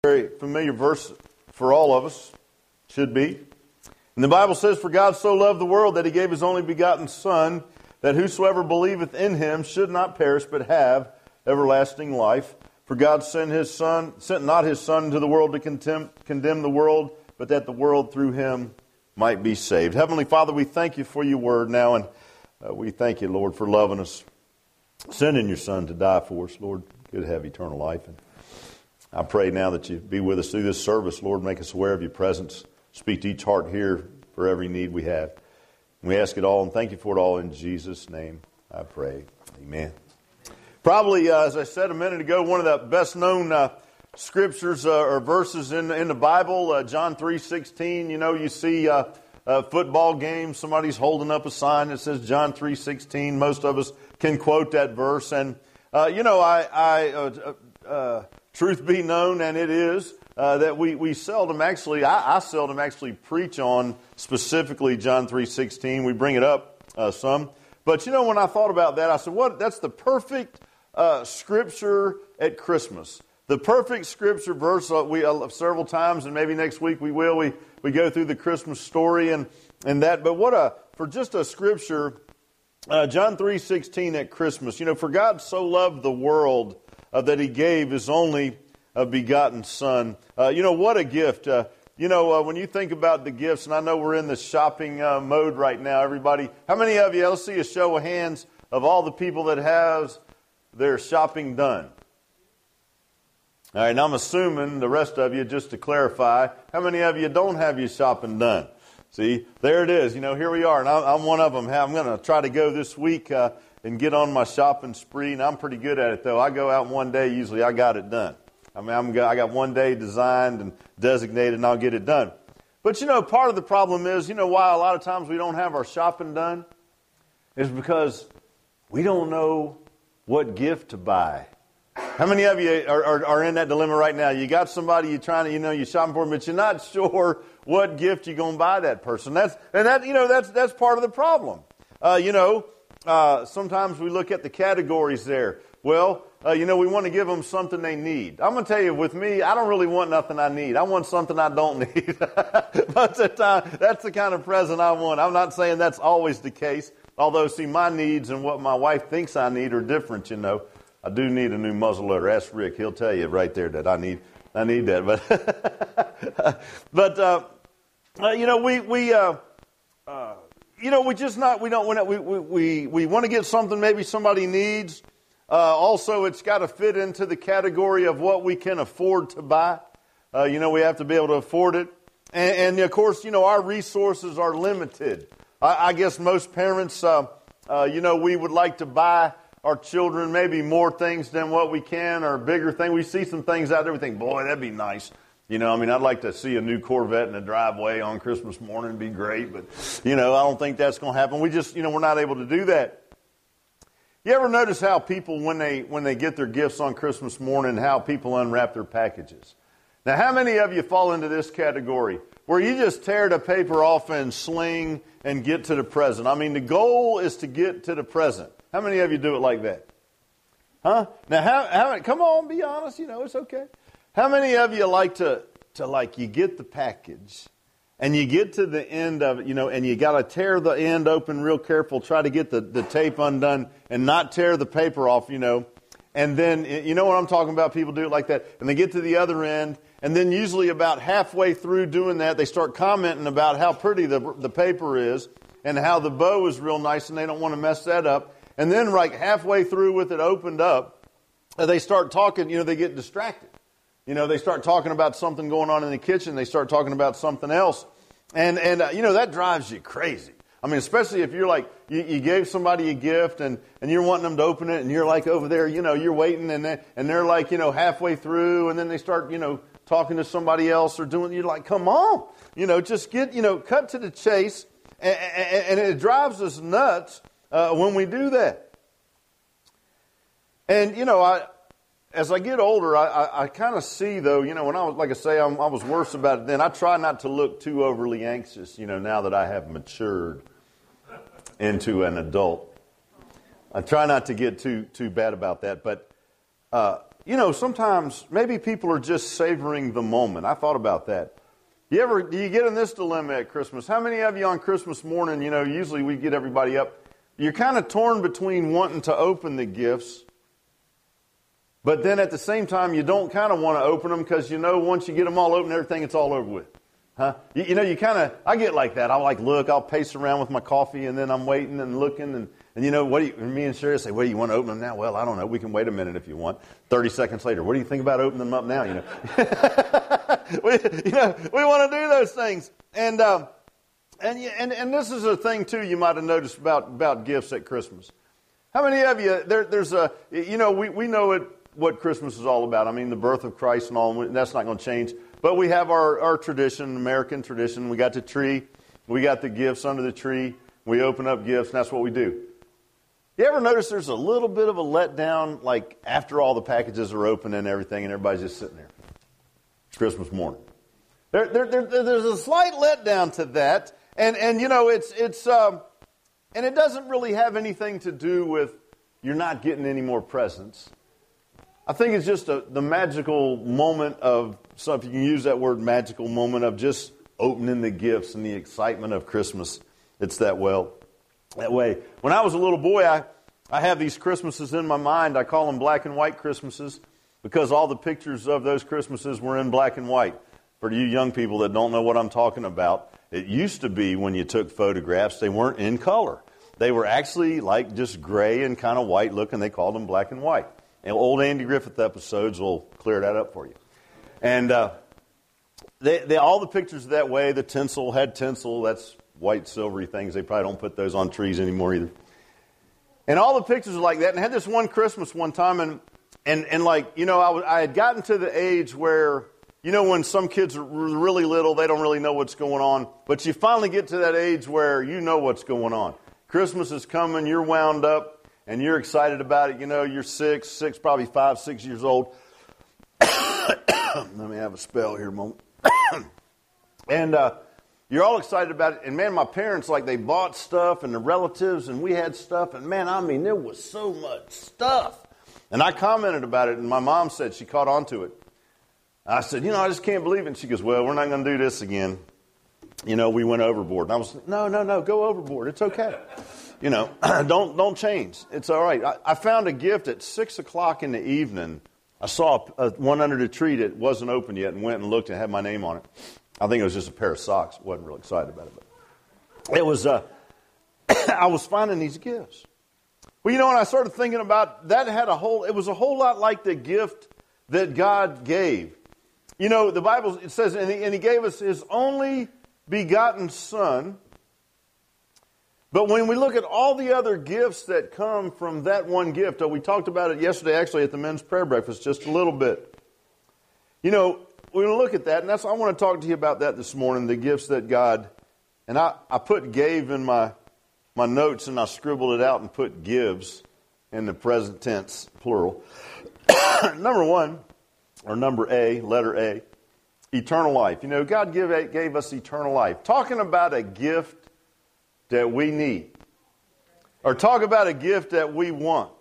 Very familiar verse for all of us, should be. And the Bible says, "For God so loved the world that He gave His only begotten Son, that whosoever believeth in Him should not perish, but have everlasting life. For God sent not His Son into the world to condemn the world, but that the world through Him might be saved." Heavenly Father, we thank You for Your word now, and we thank You, Lord, for loving us, sending Your Son to die for us, Lord. Good to have eternal life. And I pray now that You be with us through this service, Lord. Make us aware of Your presence. Speak to each heart here for every need we have. And we ask it all and thank You for it all in Jesus' name, I pray. Amen. Probably, as I said a minute ago, one of the best-known scriptures or verses in the Bible, John 3:16. You know, you see a football game, somebody's holding up a sign that says John 3:16. Most of us can quote that verse. And, truth be known, and it is, that we seldom actually, I seldom actually preach on specifically John 3:16. We bring it up some. But, you know, when I thought about that, I said, that's the perfect scripture at Christmas. The perfect scripture verse we several times, and maybe next week we will. We go through the Christmas story and that. But for just a scripture, John 3:16 at Christmas. You know, for God so loved the world that He gave His only begotten Son. What a gift. When you think about the gifts, and I know we're in the shopping mode right now, everybody. How many of you, let's see a show of hands of all the people that has their shopping done? All right, and I'm assuming the rest of you, just to clarify, how many of you don't have your shopping done? See, there it is. You know, here we are, and I'm one of them. I'm going to try to go this week and get on my shopping spree, and I'm pretty good at it, though. I go out one day, usually I got it done. I mean, I got one day designed and designated, and I'll get it done. But, part of the problem is, why a lot of times we don't have our shopping done is because we don't know what gift to buy. How many of you are in that dilemma right now? You got somebody you're trying to, you're shopping for them, but you're not sure what gift you're going to buy that person. That's part of the problem. Sometimes we look at the categories there. Well, we want to give them something they need. I'm going to tell you, with me, I don't really want nothing I need. I want something I don't need. Most of the time, that's the kind of present I want. I'm not saying that's always the case. Although, see, my needs and what my wife thinks I need are different, I do need a new muzzleloader. Ask Rick. He'll tell you right there that I need that. We want to get something maybe somebody needs. Also, it's got to fit into the category of what we can afford to buy. We have to be able to afford it. And of course, our resources are limited. I guess most parents, we would like to buy our children maybe more things than what we can, or bigger things. We see some things out there, we think, boy, that'd be nice. I'd like to see a new Corvette in the driveway on Christmas morning. It'd be great. But, I don't think that's going to happen. We just, we're not able to do that. You ever notice how people, when they get their gifts on Christmas morning, how people unwrap their packages? Now, how many of you fall into this category where you just tear the paper off and sling and get to the present? I mean, the goal is to get to the present. How many of you do it like that? Huh? Now, how come on, be honest, it's okay. How many of you like to you get the package and you get to the end of it, and you got to tear the end open real careful, try to get the tape undone and not tear the paper off, and then, you know what I'm talking about? People do it like that. And they get to the other end, and then usually about halfway through doing that, they start commenting about how pretty the paper is and how the bow is real nice, and they don't want to mess that up. And then right halfway through with it opened up, they start talking, they get distracted. They start talking about something going on in the kitchen. They start talking about something else. And that drives you crazy. I mean, especially if you're like, you gave somebody a gift and you're wanting them to open it, and you're like over there, you're waiting, and they're like, halfway through, and then they start, talking to somebody else or doing, you're like, come on, just get, cut to the chase. And it drives us nuts when we do that. And, as I get older, I kind of see, though, when I was, like I say, I was worse about it then. I try not to look too overly anxious, now that I have matured into an adult. I try not to get too bad about that. But sometimes maybe people are just savoring the moment. I thought about that. Do you get in this dilemma at Christmas? How many of you on Christmas morning, usually we get everybody up, you're kind of torn between wanting to open the gifts, but then at the same time, you don't kind of want to open them because once you get them all open, everything, it's all over with. Huh? I get like that. I'll pace around with my coffee, and then I'm waiting and looking, and me and Sherry say, you want to open them now? Well, I don't know. We can wait a minute if you want. 30 seconds later, what do you think about opening them up now? We want to do those things. And this is a thing, too, you might have noticed about gifts at Christmas. How many of you, we know what Christmas is all about. I mean, the birth of Christ and all, and that's not going to change. But we have our tradition, American tradition. We got the tree. We got the gifts under the tree. We open up gifts, and that's what we do. You ever notice there's a little bit of a letdown, like after all the packages are open and everything, and everybody's just sitting there? It's Christmas morning. There's a slight letdown to that, and it doesn't really have anything to do with you're not getting any more presents. I think it's just the magical moment of, so if you can use that word, magical moment of just opening the gifts and the excitement of Christmas. It's that way. When I was a little boy, I have these Christmases in my mind. I call them black and white Christmases because all the pictures of those Christmases were in black and white. For you young people that don't know what I'm talking about, it used to be when you took photographs, they weren't in color. They were actually like just gray and kind of white looking. They called them black and white. And old Andy Griffith episodes will clear that up for you. And all the pictures that way, the tinsel had tinsel. That's white, silvery things. They probably don't put those on trees anymore either. And all the pictures are like that. And I had this one Christmas one time, I had gotten to the age where, when some kids are really little, they don't really know what's going on. But you finally get to that age where you know what's going on. Christmas is coming, you're wound up. And you're excited about it. You're probably 5, 6 years old. Let me have a spell here a moment. And you're all excited about it. And man, my parents, they bought stuff and the relatives and we had stuff. And man, there was so much stuff. And I commented about it and my mom said she caught on to it. I said, I just can't believe it. And she goes, well, we're not going to do this again. We went overboard. And I was, no, go overboard. It's okay. Don't change. It's all right. I found a gift at 6 o'clock in the evening. I saw one under the tree that wasn't open yet and went and looked and had my name on it. I think it was just a pair of socks. Wasn't real excited about it. But it was, I was finding these gifts. Well, and I started thinking about that it was a whole lot like the gift that God gave. The Bible, it says, and he gave us his only begotten Son. But when we look at all the other gifts that come from that one gift, we talked about it yesterday actually at the men's prayer breakfast just a little bit. We're going to look at that, and I want to talk to you about that this morning, the gifts that God, and I put gave in my notes and I scribbled it out and put gives in the present tense, plural. Number one, or number A, letter A, eternal life. God gave us eternal life. Talking about a gift that we need. Or talk about a gift that we want.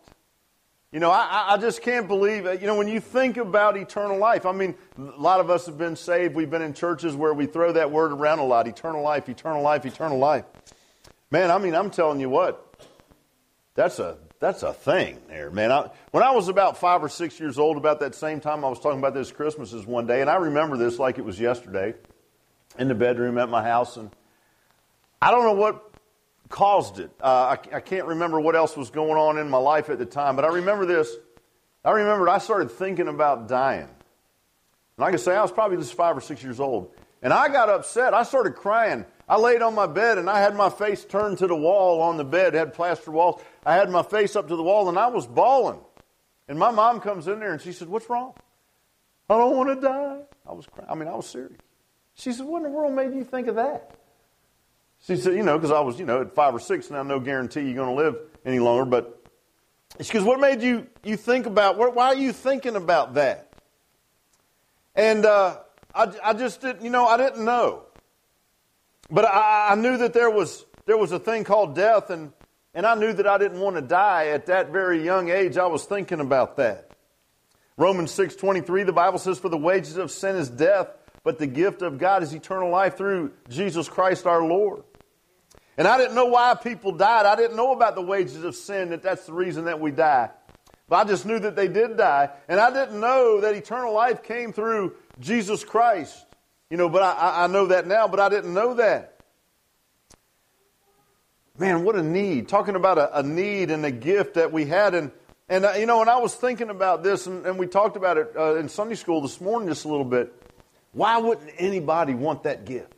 I just can't believe it. when you think about eternal life, a lot of us have been saved. We've been in churches where we throw that word around a lot. Eternal life, eternal life, eternal life. Man, I'm telling you what, that's a thing there, man. When I was about 5 or 6 years old, about that same time I was talking about this Christmases one day, and I remember this like it was yesterday, in the bedroom at my house, and I don't know what caused it. I can't remember what else was going on in my life at the time, but I remember this. I started thinking about dying. And I can say I was probably just 5 or 6 years old. And I got upset. I started crying. I laid on my bed and I had my face turned to the wall on the bed. It had plaster walls. I had my face up to the wall and I was bawling. And my mom comes in there and she said, "What's wrong?" "I don't want to die." I was crying. I was serious. She said, "What in the world made you think of that?" She said, because I was, at 5 or 6, now no guarantee you're going to live any longer. But she goes, "What made you think about, why are you thinking about that?" And I just didn't, I didn't know. But I knew that there was a thing called death, and I knew that I didn't want to die at that very young age. I was thinking about that. Romans 6:23, the Bible says, "For the wages of sin is death, but the gift of God is eternal life through Jesus Christ our Lord." And I didn't know why people died. I didn't know about the wages of sin, that's the reason that we die. But I just knew that they did die. And I didn't know that eternal life came through Jesus Christ. But I know that now, but I didn't know that. Man, what a need. Talking about a need and a gift that we had. And I was thinking about this, and we talked about it in Sunday school this morning just a little bit. Why wouldn't anybody want that gift?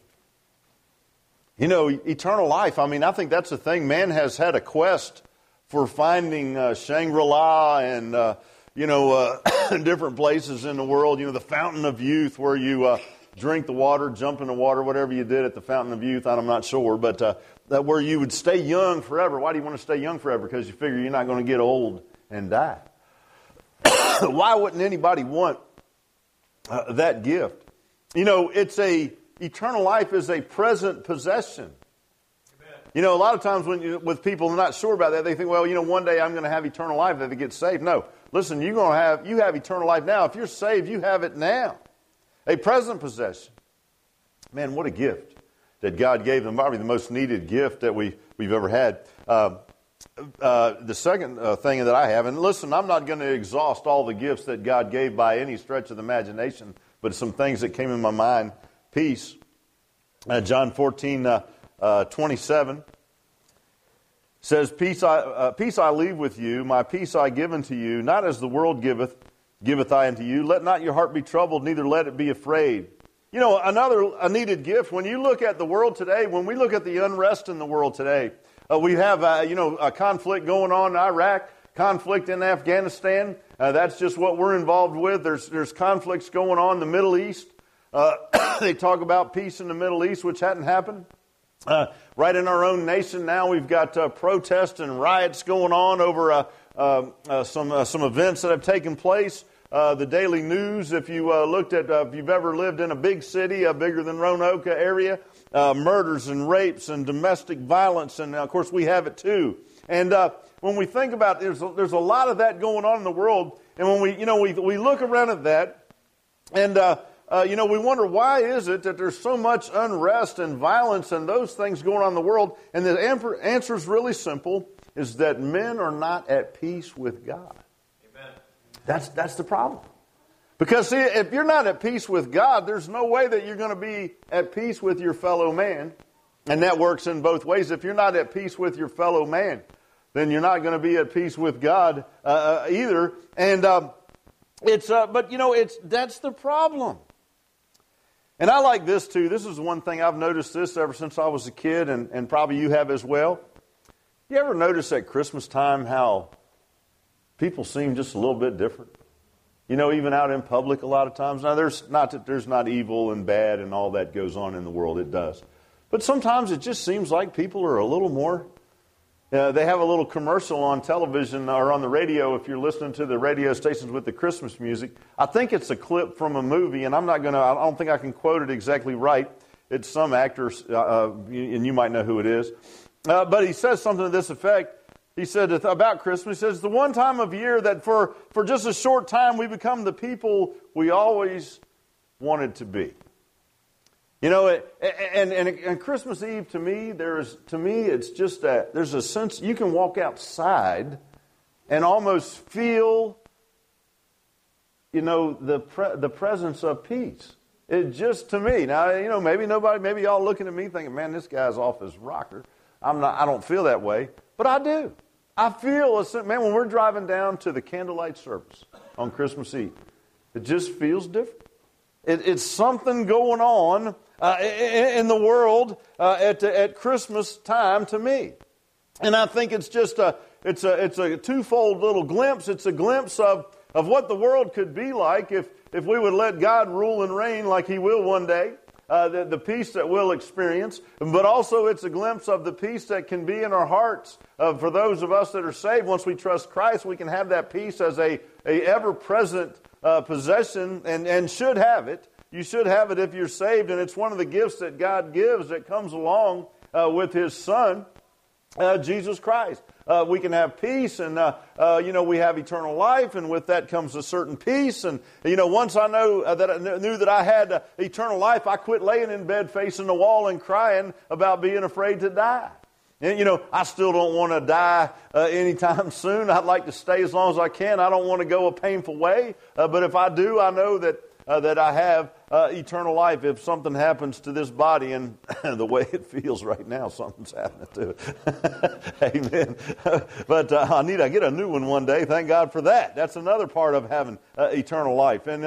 Eternal life, I think that's the thing. Man has had a quest for finding Shangri-La and, different places in the world. The fountain of youth where you drink the water, jump in the water, whatever you did at the fountain of youth, I'm not sure. But that where you would stay young forever. Why do you want to stay young forever? Because you figure you're not going to get old and die. Why wouldn't anybody want that gift? Eternal life is a present possession. Amen. A lot of times with people who are not sure about that, they think, well, one day I'm going to have eternal life if they get saved. No, listen, you have eternal life now. If you're saved, you have it now. A present possession. Man, what a gift that God gave them. Probably the most needed gift that we've ever had. The second thing that I have, and listen, I'm not going to exhaust all the gifts that God gave by any stretch of the imagination, but some things that came in my mind. Peace. John 14:27 says, "Peace I leave with you, my peace I give unto you, not as the world giveth I unto you. Let not your heart be troubled, neither let it be afraid." A needed gift. When you look at the world today, when we look at the unrest in the world today, we have a conflict going on in Iraq, conflict in Afghanistan. That's just what we're involved with. There's conflicts going on in the Middle East. They talk about peace in the Middle East, which hadn't happened. Right in our own nation now, we've got protests and riots going on over some events that have taken place. The Daily News, if you've ever lived in a big city, bigger than Roanoke area, murders and rapes and domestic violence, and of course we have it too. And when we think about it, there's a lot of that going on in the world, and when we look around at that, and we wonder, why is it that there's so much unrest and violence and those things going on in the world? And the answer is really simple, is that men are not at peace with God. Amen. That's the problem. Because, see, if you're not at peace with God, there's no way that you're going to be at peace with your fellow man. And that works in both ways. If you're not at peace with your fellow man, then you're not going to be at peace with God either. And that's the problem. And I like this too. This is one thing I've noticed this ever since I was a kid, and probably you have as well. You ever notice at Christmas time how people seem just a little bit different? Even out in public a lot of times. Now, there's not evil and bad and all that goes on in the world. It does. But sometimes it just seems like people are a little more... they have a little commercial on television or on the radio if you're listening to the radio stations with the Christmas music. I think it's a clip from a movie, and I don't think I can quote it exactly right. It's some actor, and you might know who it is. But he says something to this effect. He said about Christmas, he says, "The one time of year that for just a short time we become the people we always wanted to be." And Christmas Eve to me, it's just that there's a sense you can walk outside and almost feel, the presence of peace. It just, to me, now, maybe y'all looking at me thinking, man, this guy's off his rocker. I don't feel that way, but I do. I feel, man, when we're driving down to the candlelight service on Christmas Eve, it just feels different. It's something going on in the world at Christmas time to me, and I think it's just it's a twofold little glimpse. It's a glimpse of what the world could be like if we would let God rule and reign like He will one day. The peace that we'll experience, but also it's a glimpse of the peace that can be in our hearts for those of us that are saved. Once we trust Christ, we can have that peace as a ever-present possession, and should have it. You should have it if you're saved, and it's one of the gifts that God gives that comes along with His Son. Jesus Christ. We can have peace, and we have eternal life, and with that comes a certain peace. And once I knew that I had eternal life, I quit laying in bed facing the wall and crying about being afraid to die. And I still don't want to die anytime soon. I'd like to stay as long as I can. I don't want to go a painful way, but if I do, I know that I have eternal life if something happens to this body, and the way it feels right now, something's happening to it. Amen. But I get a new one day. Thank God for that. That's another part of having eternal life. And,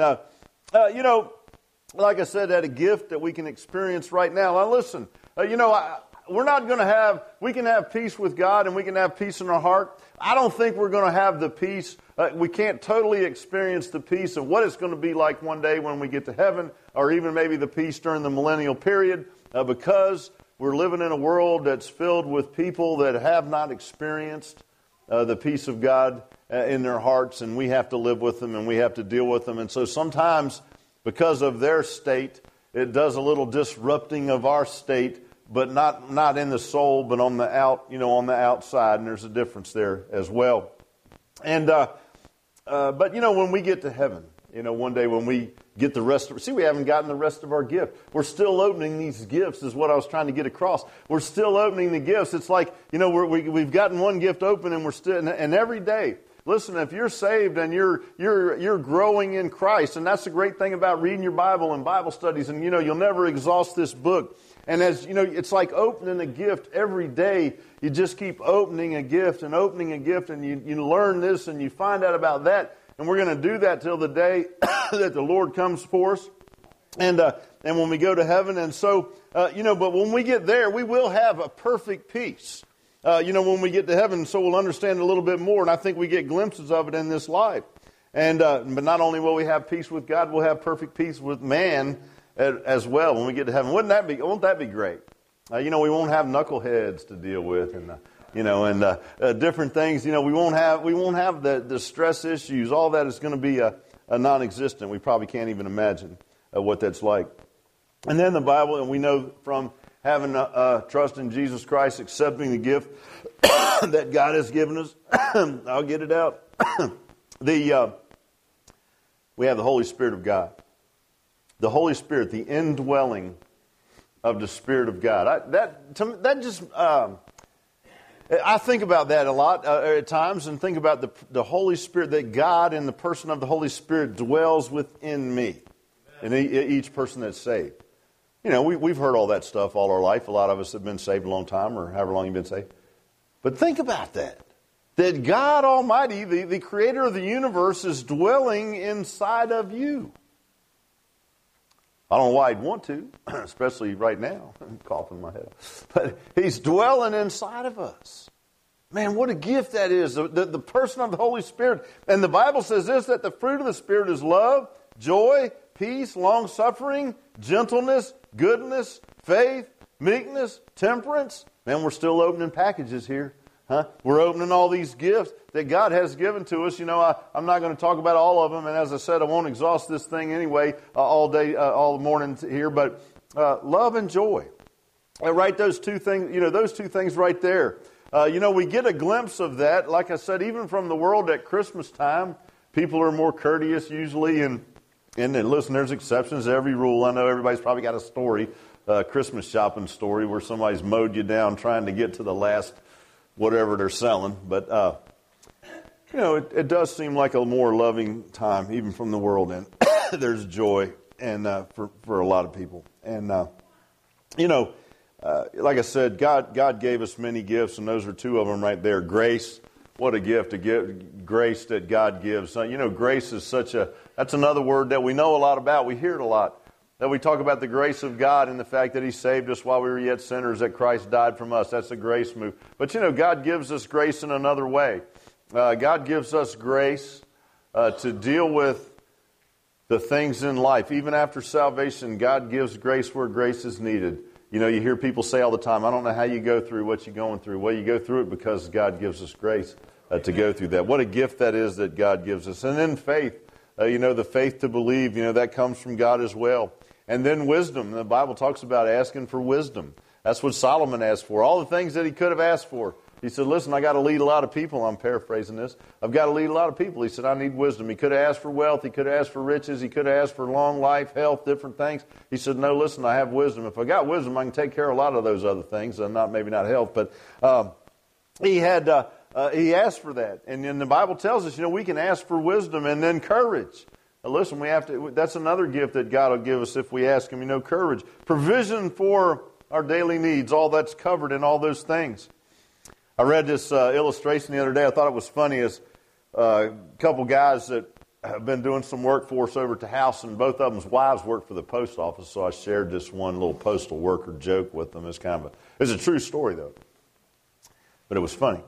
like I said, that a gift that we can experience right now. Now, listen, we're not going to have, we can have peace with God and we can have peace in our heart. I don't think we're going to have the peace. We can't totally experience the peace of what it's going to be like one day when we get to heaven, or even maybe the peace during the millennial period, because we're living in a world that's filled with people that have not experienced the peace of God in their hearts, and we have to live with them and we have to deal with them. And so sometimes, because of their state, it does a little disrupting of our state, but not in the soul, but on the on the outside, and there's a difference there as well. And but when we get to heaven, one day when we get the rest of, we haven't gotten the rest of our gift. We're still opening these gifts, is what I was trying to get across. We're still opening the gifts. It's like we've gotten one gift open, and we're still, and every day. Listen, if you're saved and you're growing in Christ, and that's the great thing about reading your Bible and Bible studies, and you'll never exhaust this book. And as it's like opening a gift every day. You just keep opening a gift, and you learn this and you find out about that. And we're going to do that till the day that the Lord comes for us, and when we go to heaven. And so but when we get there, we will have a perfect peace. When we get to heaven, so we'll understand a little bit more, and I think we get glimpses of it in this life. And but not only will we have peace with God, we'll have perfect peace with man as well when we get to heaven. Won't that be great? We won't have knuckleheads to deal with, and different things. We won't have the stress issues. All that is going to be a non-existent. We probably can't even imagine what that's like. And then the Bible, and we know from having trust in Jesus Christ, accepting the gift that God has given us. I'll get it out. We have the Holy Spirit of God. The Holy Spirit, the indwelling of the Spirit of God. I think about that a lot at times, and think about the Holy Spirit, that God in the person of the Holy Spirit dwells within me, and each person that's saved. We've heard all that stuff all our life. A lot of us have been saved a long time, or however long you've been saved. But think about that. That God Almighty, the creator of the universe, is dwelling inside of you. I don't know why He'd want to, especially right now. I'm coughing in my head. But He's dwelling inside of us. Man, what a gift that is. The person of the Holy Spirit. And the Bible says this, that the fruit of the Spirit is love, joy, peace, long-suffering, gentleness, goodness, faith, meekness, temperance. Man, we're still opening packages here. We're opening all these gifts that God has given to us. I'm not going to talk about all of them, and as I said, I won't exhaust this thing anyway all day, all morning here. But love and joy, right? Those two things. Those two things right there. We get a glimpse of that. Like I said, even from the world at Christmas time, people are more courteous usually, and listen, there's exceptions to every rule. I know everybody's probably got a story, Christmas shopping story, where somebody's mowed you down trying to get to the last whatever they're selling. But, it does seem like a more loving time, even from the world. And there's joy and for a lot of people. And, like I said, God gave us many gifts, and those are two of them right there. Grace, what a gift, grace that God gives. Grace is that's another word that we know a lot about. We hear it a lot. That we talk about the grace of God and the fact that He saved us while we were yet sinners, that Christ died from us. That's a grace move. But God gives us grace in another way. God gives us grace to deal with the things in life. Even after salvation, God gives grace where grace is needed. You hear people say all the time, I don't know how you go through what you're going through. Well, you go through it because God gives us grace to go through that. What a gift that is that God gives us. And then faith, the faith to believe, that comes from God as well. And then wisdom. The Bible talks about asking for wisdom. That's what Solomon asked for. All the things that he could have asked for. He said, listen, I got to lead a lot of people. I'm paraphrasing this. I've got to lead a lot of people. He said, I need wisdom. He could have asked for wealth. He could have asked for riches. He could have asked for long life, health, different things. He said, no, listen, I have wisdom. If I got wisdom, I can take care of a lot of those other things. Maybe not health, but he asked for that. And then the Bible tells us, we can ask for wisdom and then courage. Now listen, that's another gift that God will give us if we ask Him, courage. Provision for our daily needs. All that's covered in all those things. I read this illustration the other day. I thought it was funny. As a couple guys that have been doing some work for us over at the house, and both of them's wives work for the post office. So I shared this one little postal worker joke with them. It's a true story though, but it was funny.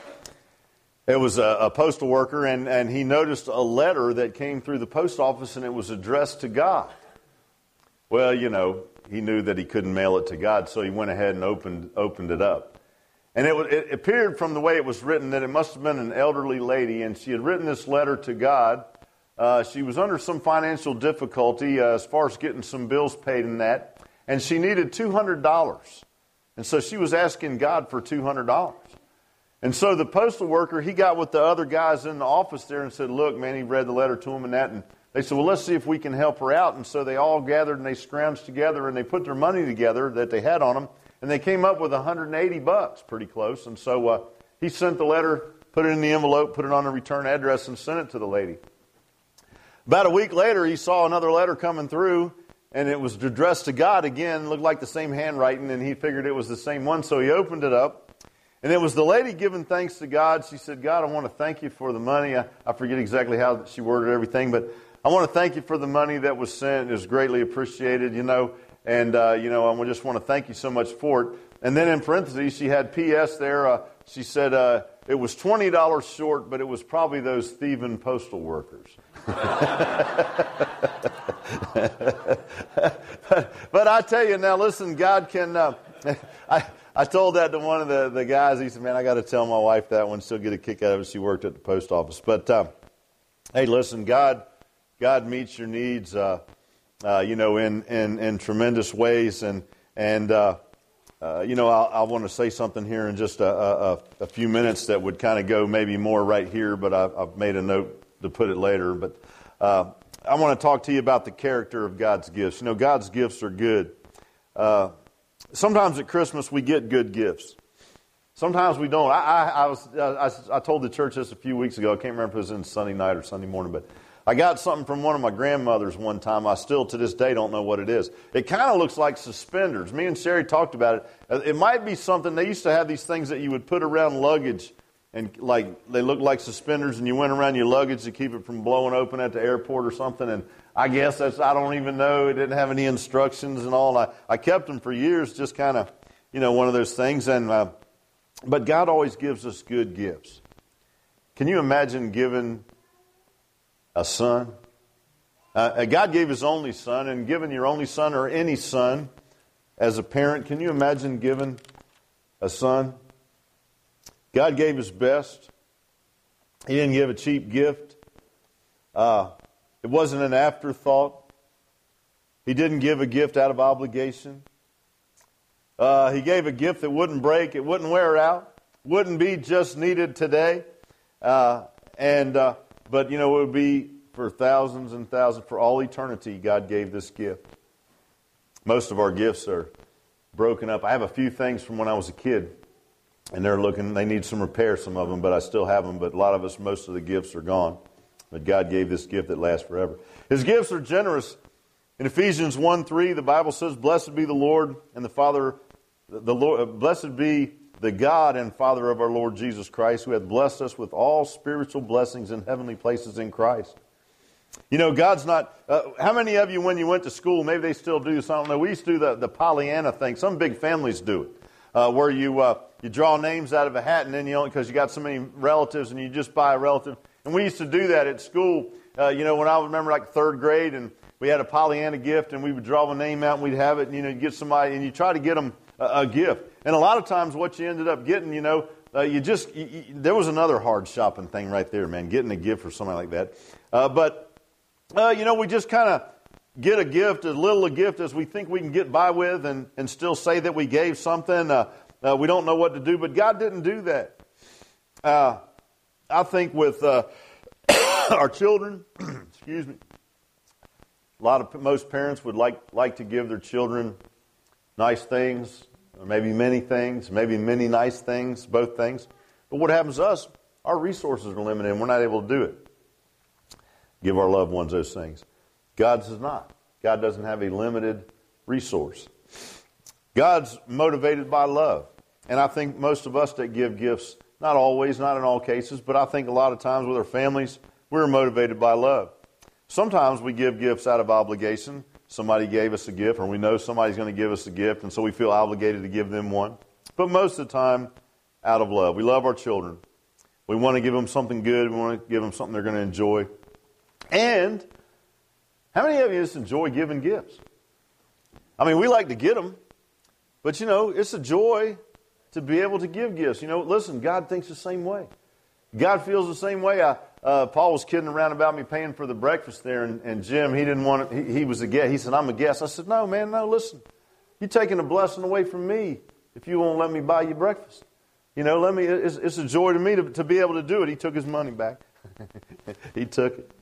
It was a postal worker, and he noticed a letter that came through the post office, and it was addressed to God. Well, he knew that he couldn't mail it to God, so he went ahead and opened it up. And it appeared from the way it was written that it must have been an elderly lady, and she had written this letter to God. She was under some financial difficulty as far as getting some bills paid in that, and she needed $200. And so she was asking God for $200. And so the postal worker, he got with the other guys in the office there and said, look, man, he read the letter to him and that, and they said, well, let's see if we can help her out. And so they all gathered and they scrounged together and they put their money together that they had on them. And they came up with $180, pretty close. And so he sent the letter, put it in the envelope, put it on a return address, and sent it to the lady. About a week later, he saw another letter coming through, and it was addressed to God again. Looked like the same handwriting, and he figured it was the same one. So he opened it up, and it was the lady giving thanks to God. She said, God, I want to thank you for the money. I forget exactly how she worded everything, but I want to thank you for the money that was sent. It was greatly appreciated, And, I just want to thank you so much for it. And then in parentheses, she had P.S. there. She said it was $20 short, but it was probably those thieving postal workers. but I tell you now, listen, God can... I told that to one of the guys. He said, man, I got to tell my wife that one. She'll get a kick out of it. She worked at the post office. But, hey, listen, God meets your needs... in tremendous ways. And I want to say something here in just a few minutes that would kind of go maybe more right here, but I've made a note to put it later. But I want to talk to you about the character of God's gifts. God's gifts are good. Sometimes at Christmas we get good gifts. Sometimes we don't. I told the church this a few weeks ago. I can't remember if it was in Sunday night or Sunday morning, but I got something from one of my grandmothers one time. I still to this day don't know what it is. It kind of looks like suspenders. Me and Sherry talked about it. It might be something. They used to have these things that you would put around luggage, and they look like suspenders, and you went around your luggage to keep it from blowing open at the airport or something. And I guess I don't even know. It didn't have any instructions and all. I kept them for years, just kind of, one of those things. And but God always gives us good gifts. Can you imagine giving a son? God gave His only son, and giving your only son or any son as a parent, can you imagine giving a son? God gave His best. He didn't give a cheap gift. It wasn't an afterthought. He didn't give a gift out of obligation. He gave a gift that wouldn't break, it wouldn't wear out, wouldn't be just needed today. But it would be for thousands and thousands, for all eternity, God gave this gift. Most of our gifts are broken up. I have a few things from when I was a kid, and they need some repair, some of them, but I still have them. But a lot of us, most of the gifts are gone. But God gave this gift that lasts forever. His gifts are generous. In Ephesians 1:3, the Bible says, "Blessed be the Lord and the Father, blessed be the God and Father of our Lord Jesus Christ, who hath blessed us with all spiritual blessings in heavenly places in Christ." God's not... how many of you, when you went to school, maybe they still do this, I don't know, we used to do the Pollyanna thing. Some big families do it, where you draw names out of a hat, and then because you got so many relatives, and you just buy a relative. And we used to do that at school, when I remember like third grade, and we had a Pollyanna gift, and we would draw a name out, and we'd have it, and you get somebody, and you try to get them a gift. And a lot of times what you ended up getting, there was another hard shopping thing right there, man, getting a gift for somebody like that. We just kind of get a gift, as little a gift as we think we can get by with and still say that we gave something. We don't know what to do, but God didn't do that. I think with our children, excuse me, most parents would like to give their children nice things, or maybe many things, maybe many nice things, both things. But what happens to us, our resources are limited and we're not able to do it. Give our loved ones those things. God's is not. God doesn't have a limited resource. God's motivated by love. And I think most of us that give gifts, not always, not in all cases, but I think a lot of times with our families, we're motivated by love. Sometimes we give gifts out of obligation. Somebody gave us a gift, or we know somebody's going to give us a gift, and so we feel obligated to give them one. But most of the time, out of love. We love our children. We want to give them something good. We want to give them something they're going to enjoy. And how many of you just enjoy giving gifts? I mean, we like to get them, but it's a joy to be able to give gifts. Listen, God thinks the same way. God feels the same way. Paul was kidding around about me paying for the breakfast there, and Jim, he didn't want it. He was a guest. He said, I'm a guest. I said, no, man, no, listen. You're taking a blessing away from me if you won't let me buy you breakfast. It's a joy to me to be able to do it. He took his money back. He took it.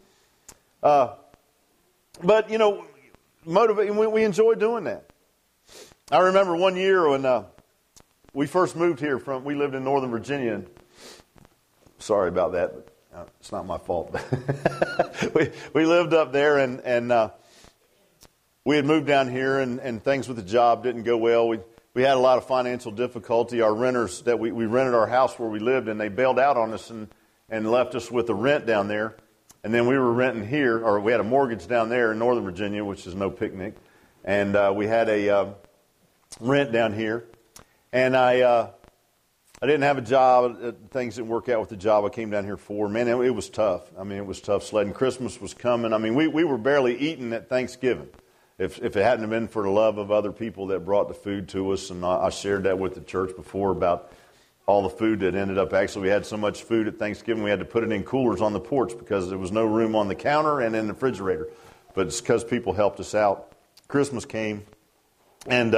But, we enjoy doing that. I remember one year when we first moved here we lived in Northern Virginia. And, sorry about that, but it's not my fault. we lived up there, and we had moved down here, and things with the job didn't go well. We had a lot of financial difficulty. Our renters that we rented our house where we lived, and they bailed out on us and left us with the rent down there. And then we were renting here, or we had a mortgage down there in Northern Virginia, which is no picnic. And we had a rent down here. And I didn't have a job. Things didn't work out with the job I came down here for. Man, it was tough. I mean, it was tough sledding. Christmas was coming. I mean, we were barely eating at Thanksgiving. If it hadn't been for the love of other people that brought the food to us, and I shared that with the church before about all the food that ended up. Actually, we had so much food at Thanksgiving we had to put it in coolers on the porch because there was no room on the counter and in the refrigerator. But it's because people helped us out. Christmas came, and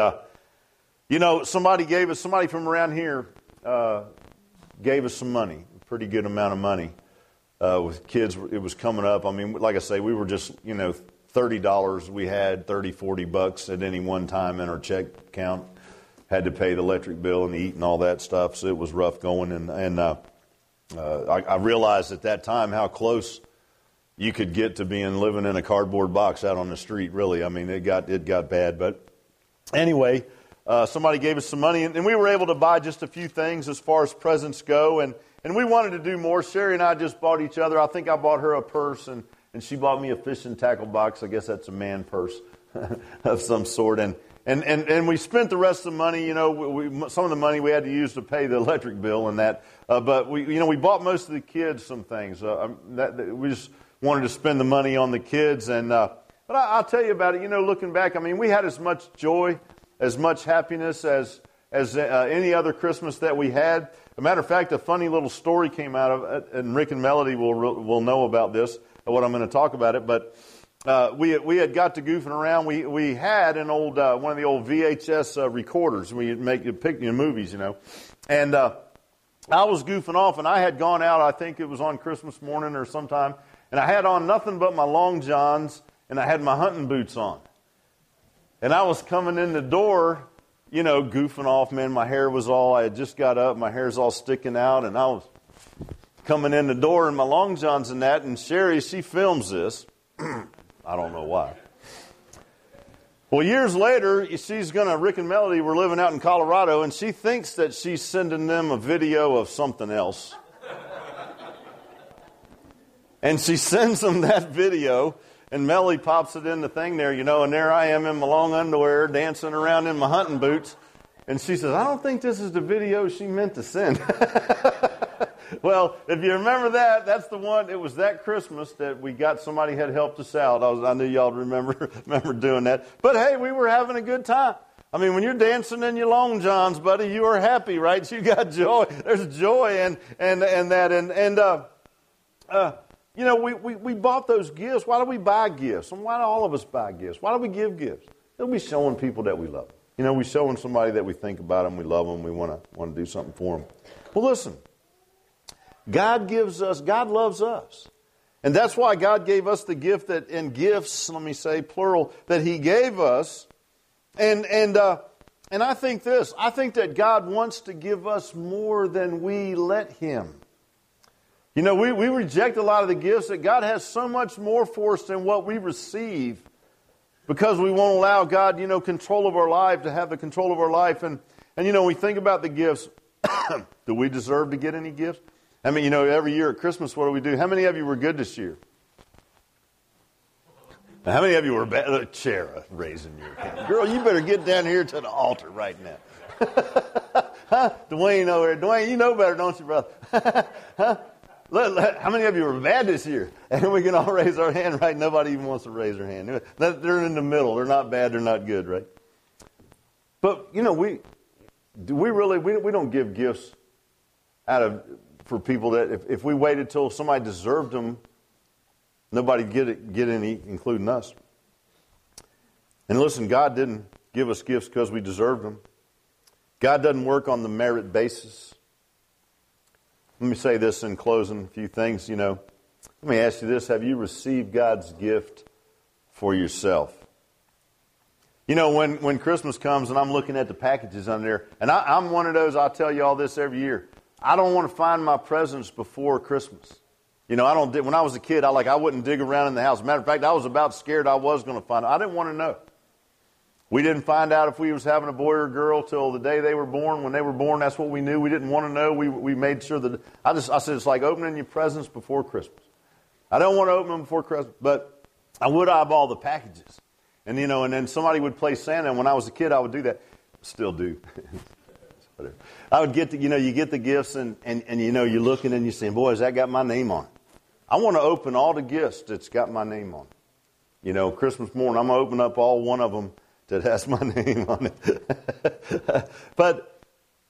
somebody from around here gave us some money, a pretty good amount of money. With kids, it was coming up. I mean, like I say, we were just $30 we had, $40 at any one time in our check account. Had to pay the electric bill and eat and all that stuff, so it was rough going. And I realized at that time how close you could get to living in a cardboard box out on the street, really. I mean, it got bad. But anyway, somebody gave us some money, and we were able to buy just a few things as far as presents go. And we wanted to do more. Sherry and I just bought each other. I think I bought her a purse, and she bought me a fishing tackle box. I guess that's a man purse of some sort. And we spent the rest of the money. Some of the money we had to use to pay the electric bill and that. But we bought most of the kids some things. We just wanted to spend the money on the kids. And but I'll tell you about it. Looking back, I mean, we had as much joy, as much happiness as any other Christmas that we had. As a matter of fact, a funny little story came out of it, and Rick and Melody will know about this. What I'm going to talk about it, but we had got to goofing around. We had an old one of the old VHS recorders. We make movies, and I was goofing off, and I had gone out. I think it was on Christmas morning or sometime, and I had on nothing but my long johns, and I had my hunting boots on, and I was coming in the door, goofing off. Man, my hair was I had just got up, my hair's all sticking out, and I was coming in the door in my long johns and that, and Sherry, she films this. I don't know why. Well, years later, Rick and Melody were living out in Colorado, and she thinks that she's sending them a video of something else. And she sends them that video, and Melody pops it in the thing there, and there I am in my long underwear, dancing around in my hunting boots. And she says, I don't think this is the video she meant to send. Well, if you remember that's the one. It was that Christmas that we got somebody had helped us out. I knew y'all remember doing that. But hey, we were having a good time. I mean, when you're dancing in your long johns, buddy, you are happy, right? You got joy. There's joy and that. we bought those gifts. Why do we buy gifts? And why do all of us buy gifts? Why do we give gifts? It'll be showing people that we love them. We're showing somebody that we think about them, we love them, we want to do something for them. Well, listen, God loves us. And that's why God gave us the gift and gifts, let me say, plural, that He gave us. And I think that God wants to give us more than we let Him. We reject a lot of the gifts that God has so much more for us than what we receive because we won't allow God, control of our life, to have the control of our life. And we think about the gifts. Do we deserve to get any gifts? I mean, every year at Christmas, what do we do? How many of you were good this year? Now, how many of you were bad? Chera, raising your hand. Girl, you better get down here to the altar right now. Huh? Dwayne over there. Dwayne, you know better, don't you, brother? Huh? How many of you were bad this year? And we can all raise our hand, right? Nobody even wants to raise their hand. They're in the middle. They're not bad. They're not good, right? But, we don't give gifts for people that if we waited till somebody deserved them, nobody'd get any, including us. And listen, God didn't give us gifts because we deserved them. God doesn't work on the merit basis. Let me say this in closing, a few things, Let me ask you this. Have you received God's gift for yourself? When Christmas comes and I'm looking at the packages on there, and I'm one of those, I'll tell you all this every year. I don't want to find my presents before Christmas. When I was a kid, I wouldn't dig around in the house. Matter of fact, I was about scared I was going to find it. I didn't want to know. We didn't find out if we was having a boy or a girl till the day they were born. When they were born, that's what we knew. We didn't want to know. We made sure that I said it's like opening your presents before Christmas. I don't want to open them before Christmas, but I would eyeball the packages. And and then somebody would play Santa, and when I was a kid, I would do that. Still do. Whatever. I would get you get the gifts, and you're looking and you're saying, boy, has that got my name on it? I want to open all the gifts that's got my name on it. Christmas morning, I'm going to open up all one of them that has my name on it. But,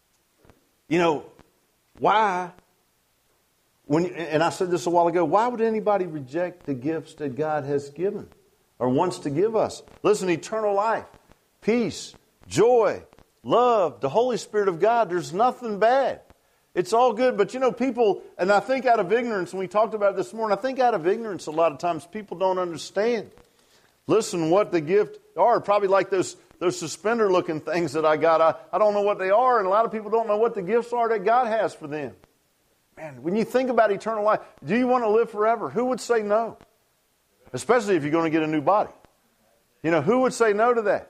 why, and I said this a while ago, why would anybody reject the gifts that God has given or wants to give us? Listen, eternal life, peace, joy, love, the Holy Spirit of God, there's nothing bad. It's all good, but people, and I think out of ignorance, and we talked about it this morning, I think out of ignorance a lot of times people don't understand. Listen, what the gift are, probably like those suspender-looking things that I got. I don't know what they are, and a lot of people don't know what the gifts are that God has for them. Man, when you think about eternal life, do you want to live forever? Who would say no? Especially if you're going to get a new body. Who would say no to that?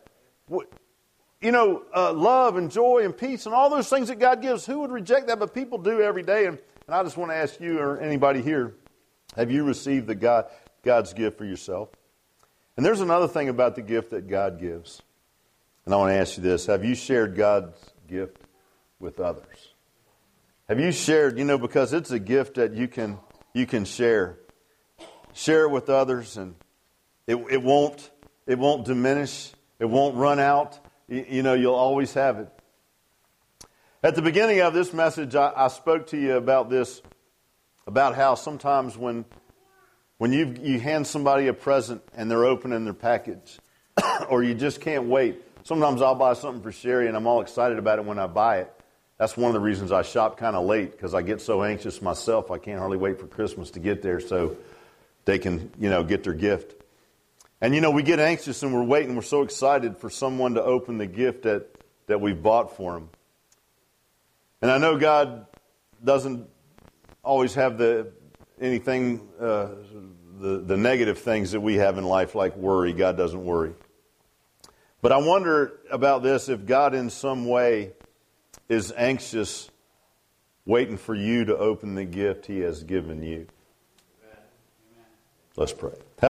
Love and joy and peace and all those things that God gives, who would reject that? But people do every day. And I just want to ask you or anybody here, have you received God's gift for yourself? And there's another thing about the gift that God gives. And I want to ask you this. Have you shared God's gift with others? Have you shared, because it's a gift that you can share. Share it with others, and it won't diminish. It won't run out. You'll always have it. At the beginning of this message, I spoke to you about this, about how sometimes when you hand somebody a present and they're opening their package, or you just can't wait. Sometimes I'll buy something for Sherry and I'm all excited about it when I buy it. That's one of the reasons I shop kind of late, because I get so anxious myself. I can't hardly wait for Christmas to get there so they can, get their gift. And, we get anxious and we're waiting. We're so excited for someone to open the gift that we've bought for them. And I know God doesn't always have the negative things that we have in life, like worry. God doesn't worry. But I wonder about this, if God in some way is anxious, waiting for you to open the gift He has given you. Let's pray.